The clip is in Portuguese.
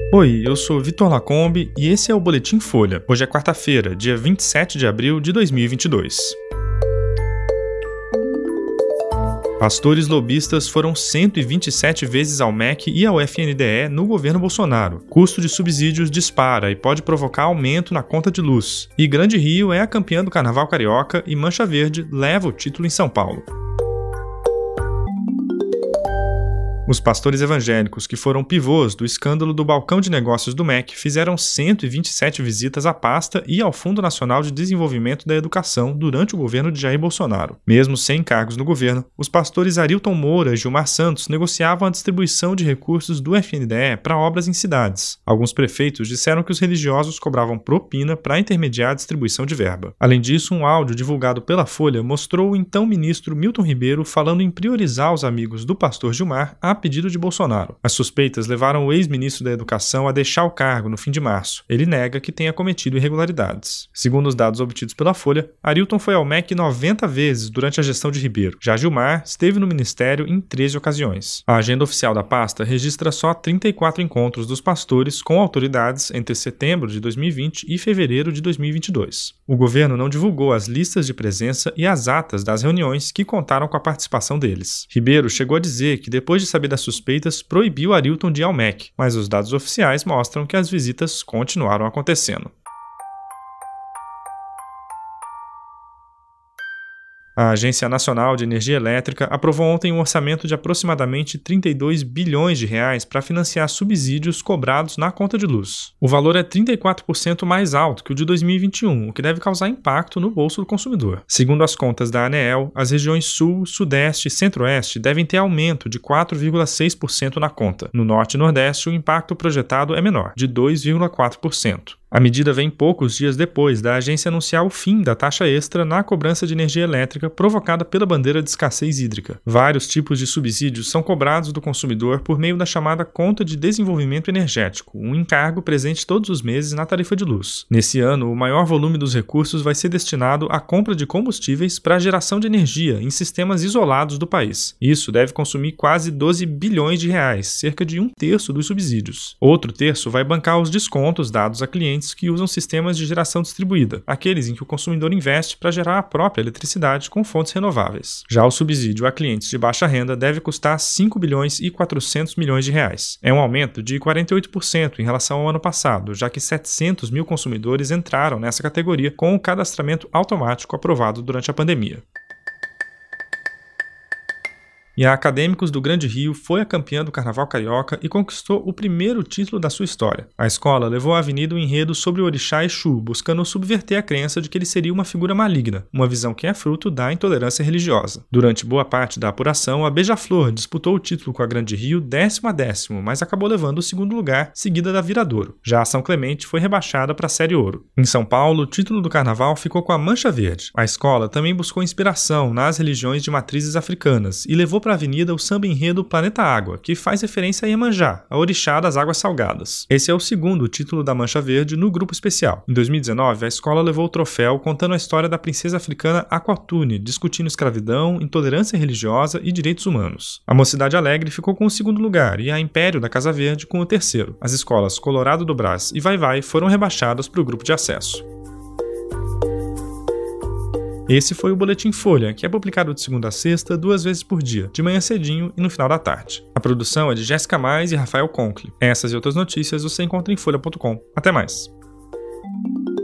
Oi, eu sou Vitor Lacombe e esse é o Boletim Folha. Hoje é quarta-feira, dia 27 de abril de 2022. Pastores lobistas foram 127 vezes ao MEC e ao FNDE no governo Bolsonaro. Custo de subsídios dispara e pode provocar aumento na conta de luz. E Grande Rio é a campeã do Carnaval Carioca e Mancha Verde leva o título em São Paulo. Os pastores evangélicos que foram pivôs do escândalo do balcão de negócios do MEC fizeram 127 visitas à pasta e ao Fundo Nacional de Desenvolvimento da Educação durante o governo de Jair Bolsonaro. Mesmo sem cargos no governo, os pastores Arilton Moura e Gilmar Santos negociavam a distribuição de recursos do FNDE para obras em cidades. Alguns prefeitos disseram que os religiosos cobravam propina para intermediar a distribuição de verba. Além disso, um áudio divulgado pela Folha mostrou o então ministro Milton Ribeiro falando em priorizar os amigos do pastor Gilmar a pedido de Bolsonaro. As suspeitas levaram o ex-ministro da Educação a deixar o cargo no fim de março. Ele nega que tenha cometido irregularidades. Segundo os dados obtidos pela Folha, Arilton foi ao MEC 90 vezes durante a gestão de Ribeiro. Já Gilmar esteve no ministério em 13 ocasiões. A agenda oficial da pasta registra só 34 encontros dos pastores com autoridades entre setembro de 2020 e fevereiro de 2022. O governo não divulgou as listas de presença e as atas das reuniões que contaram com a participação deles. Ribeiro chegou a dizer que depois de saber das suspeitas, proibiu Arilton de ir ao MEC, mas os dados oficiais mostram que as visitas continuaram acontecendo. A Agência Nacional de Energia Elétrica aprovou ontem um orçamento de aproximadamente 32 bilhões de reais para financiar subsídios cobrados na conta de luz. O valor é 34% mais alto que o de 2021, o que deve causar impacto no bolso do consumidor. Segundo as contas da ANEEL, as regiões Sul, Sudeste e Centro-Oeste devem ter aumento de 4,6% na conta. No Norte e Nordeste, o impacto projetado é menor, de 2,4%. A medida vem poucos dias depois da agência anunciar o fim da taxa extra na cobrança de energia elétrica provocada pela bandeira de escassez hídrica. Vários tipos de subsídios são cobrados do consumidor por meio da chamada Conta de Desenvolvimento Energético, um encargo presente todos os meses na tarifa de luz. Nesse ano, o maior volume dos recursos vai ser destinado à compra de combustíveis para a geração de energia em sistemas isolados do país. Isso deve consumir quase 12 bilhões de reais, cerca de um terço dos subsídios. Outro terço vai bancar os descontos dados a clientes que usam sistemas de geração distribuída, aqueles em que o consumidor investe para gerar a própria eletricidade com fontes renováveis. Já o subsídio a clientes de baixa renda deve custar 5 bilhões e 400 milhões de reais. É um aumento de 48% em relação ao ano passado, já que 700 mil consumidores entraram nessa categoria com o cadastramento automático aprovado durante a pandemia. E a Acadêmicos do Grande Rio foi a campeã do Carnaval Carioca e conquistou o primeiro título da sua história. A escola levou à avenida um enredo sobre o orixá Exu, buscando subverter a crença de que ele seria uma figura maligna, uma visão que é fruto da intolerância religiosa. Durante boa parte da apuração, a Beija-Flor disputou o título com a Grande Rio 10º a 10º, mas acabou levando o segundo lugar, seguida da Viradouro. Já a São Clemente foi rebaixada para a Série Ouro. Em São Paulo, o título do Carnaval ficou com a Mancha Verde. A escola também buscou inspiração nas religiões de matrizes africanas e levou para a avenida o samba enredo Planeta Água, que faz referência a Iemanjá, a orixá das águas salgadas. Esse é o segundo título da Mancha Verde no grupo especial. Em 2019, a escola levou o troféu contando a história da princesa africana Aquatune, discutindo escravidão, intolerância religiosa e direitos humanos. A Mocidade Alegre ficou com o segundo lugar e a Império da Casa Verde com o terceiro. As escolas Colorado do Brás e Vai Vai foram rebaixadas para o grupo de acesso. Esse foi o Boletim Folha, que é publicado de segunda a sexta, 2 vezes por dia, de manhã cedinho e no final da tarde. A produção é de Jéssica Mais e Rafael Conkle. Essas e outras notícias você encontra em folha.com. Até mais!